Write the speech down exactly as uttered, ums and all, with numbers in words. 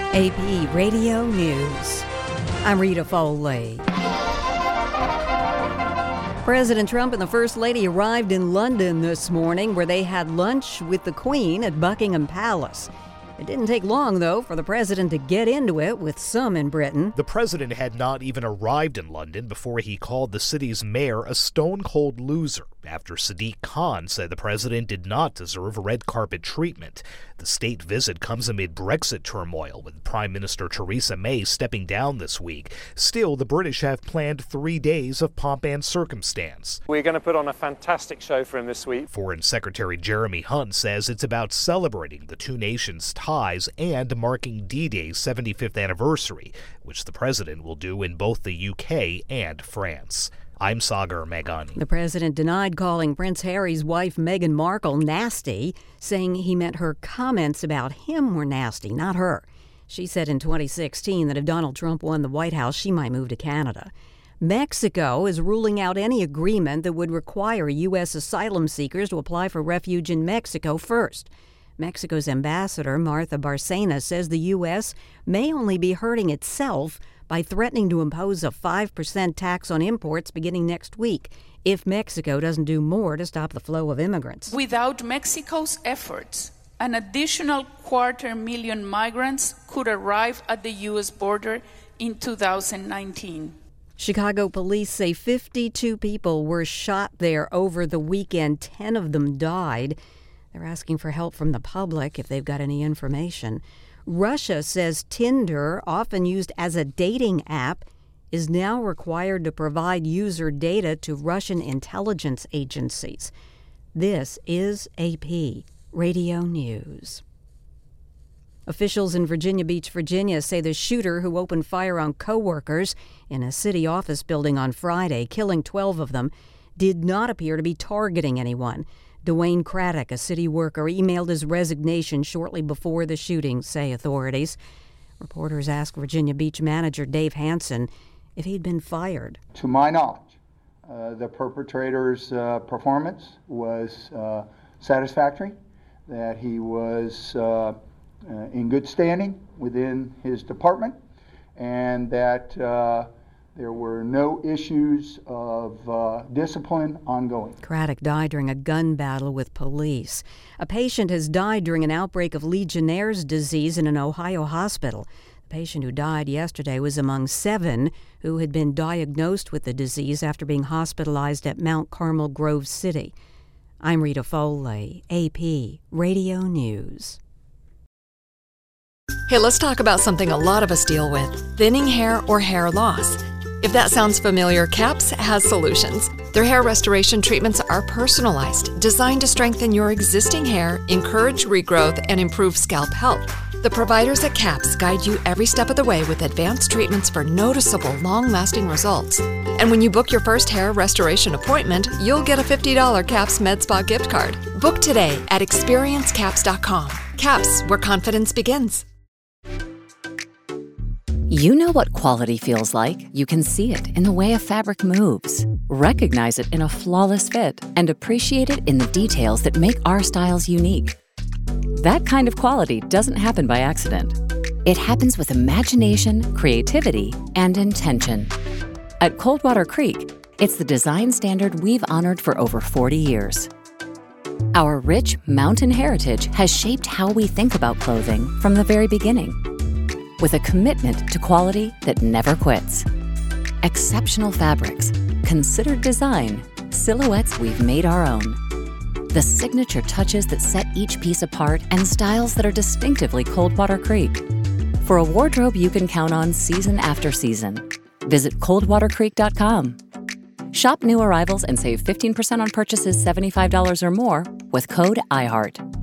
A P Radio News. I'm Rita Foley. President Trump and the First Lady arrived in London this morning, where they had lunch with the Queen at Buckingham Palace. It didn't take long, though, for the president to get into it with some in Britain. The president had not even arrived in London before he called the city's mayor a stone-cold loser after Sadiq Khan said the president did not deserve red carpet treatment. The state visit comes amid Brexit turmoil, with Prime Minister Theresa May stepping down this week. Still, the British have planned three days of pomp and circumstance. We're going to put on a fantastic show for him this week. Foreign Secretary Jeremy Hunt says it's about celebrating the two nations' ties and marking D-Day's seventy-fifth anniversary, which the president will do in both the U K and France. I'm Sagar Meghani. The president denied calling Prince Harry's wife Meghan Markle nasty, saying he meant her comments about him were nasty, not her. She said in twenty sixteen that if Donald Trump won the White House, she might move to Canada. Mexico is ruling out any agreement that would require U S asylum seekers to apply for refuge in Mexico first. Mexico's ambassador, Martha Bárcena, says the U S may only be hurting itself by threatening to impose a five percent tax on imports beginning next week if Mexico doesn't do more to stop the flow of immigrants. Without Mexico's efforts, an additional quarter million migrants could arrive at the U S border in two thousand nineteen. Chicago police say fifty-two people were shot there over the weekend. ten of them died. They're asking for help from the public if they've got any information. Russia says Tinder, often used as a dating app, is now required to provide user data to Russian intelligence agencies. This is A P Radio News. Officials in Virginia Beach, Virginia, say the shooter who opened fire on coworkers in a city office building on Friday, killing twelve of them, did not appear to be targeting anyone. Dwayne Craddock, a city worker, emailed his resignation shortly before the shooting, say authorities. Reporters asked Virginia Beach manager Dave Hansen if he'd been fired. To my knowledge, uh, the perpetrator's uh, performance was uh, satisfactory, that he was uh, uh, in good standing within his department, and that uh, there were no issues of uh, discipline ongoing. Craddock died during a gun battle with police. A patient has died during an outbreak of Legionnaire's disease in an Ohio hospital. The patient who died yesterday was among seven who had been diagnosed with the disease after being hospitalized at Mount Carmel Grove City. I'm Rita Foley, A P Radio News. Hey, let's talk about something a lot of us deal with: thinning hair or hair loss. If that sounds familiar, CAPS has solutions. Their hair restoration treatments are personalized, designed to strengthen your existing hair, encourage regrowth, and improve scalp health. The providers at CAPS guide you every step of the way with advanced treatments for noticeable, long-lasting results. And when you book your first hair restoration appointment, you'll get a fifty dollars CAPS MedSpa gift card. Book today at experience caps dot com. CAPS, where confidence begins. You know what quality feels like. You can see it in the way a fabric moves, recognize it in a flawless fit, and appreciate it in the details that make our styles unique. That kind of quality doesn't happen by accident. It happens with imagination, creativity, and intention. At Coldwater Creek, it's the design standard we've honored for over forty years. Our rich mountain heritage has shaped how we think about clothing from the very beginning, with a commitment to quality that never quits. Exceptional fabrics, considered design, silhouettes we've made our own. The signature touches that set each piece apart, and styles that are distinctively Coldwater Creek. For a wardrobe you can count on season after season, visit coldwater creek dot com. Shop new arrivals and save fifteen percent on purchases seventy-five dollars or more with code I heart.